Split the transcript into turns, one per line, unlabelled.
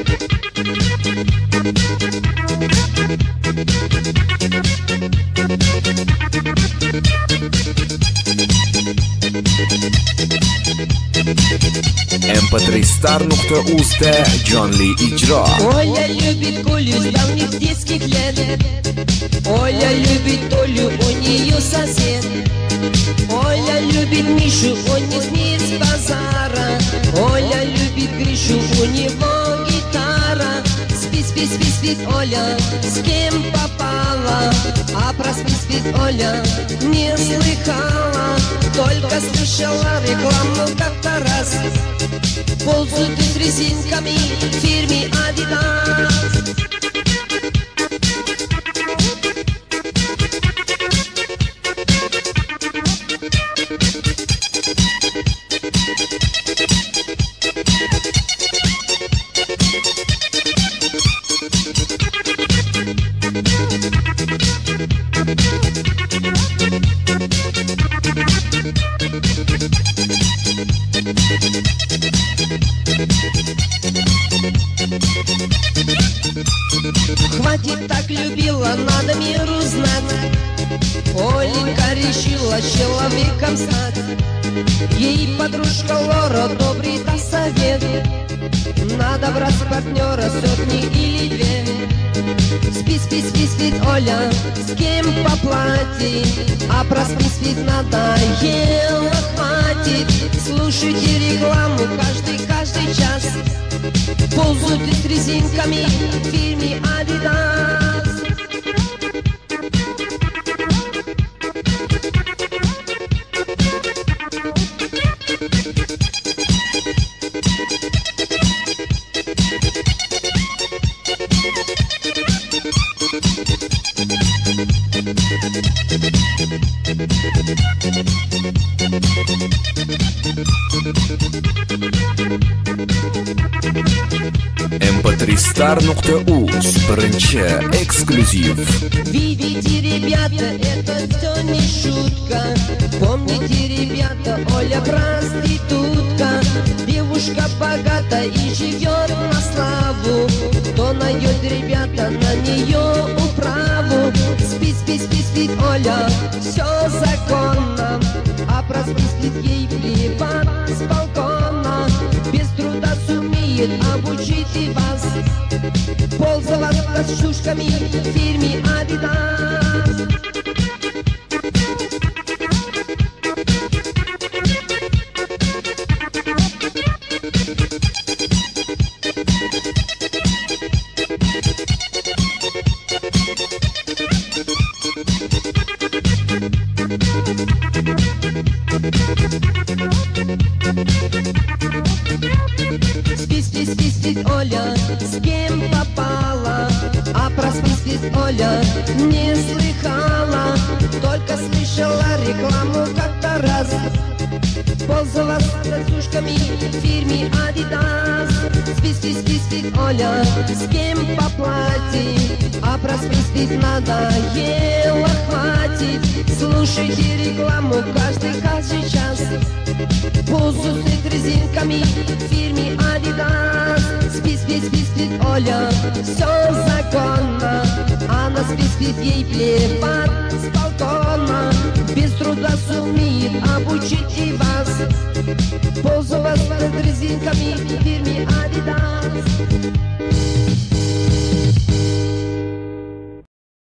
mp3star.uz'da jonli ijro.
Оля любит Колю с давних детских лет. Оля любит Толю, у нее сосед. Оля любит Мишу, он не смеет с базара. Оля любит Гришу, у него гитара. Спит, спит, спит, спит Оля, с кем попала. А про спит Оля не слыхала. Только слышала рекламу как-то раз. Ползают с резинками в фирме Adidas. Хватит, так любила, надо миру знать. Оленька решила человеком стать. Ей подружка Лора добрый даст совет. Надо брать партнера сотни или две. Спит, спит, спит, спит Оля, с кем поплатить. А проспит, спит надоело, хватит. Слушайте рекламу каждый час. Ползают с резинками в фирме Adidas.
mp3star.uz birinchi eksklyuziv.
Видите, ребята, это все не шутка. Помните, ребята, Оля проститутка. Девушка богата и живет на славу. Кто найдет, ребята, на нее управу. Спит, спит, спит, спит Оля, все законно. А проспит ей плевать с балкона. Без труда сумеет обучить и вас. Пользоваться шушками в фирме Adidas. Спит, спит, спит, спит Оля, с кем попала. А про спит Оля не слыхала. Только слышала рекламу как-то раз. Пользоваться танцушками в фирме Adidas. Спит, спит, спит, спит Оля, с кем поплатить. А про спит надоело, хватит. Слушайте рекламу каждый час. Ползают с резинками в фирме Adidas. Спит, спит, спит, спит Оля, все законно. Она спит, спит, ей плевать с балкона. Без труда сумеет обучить и вас. Пользоваться резинками в фирме Adidas.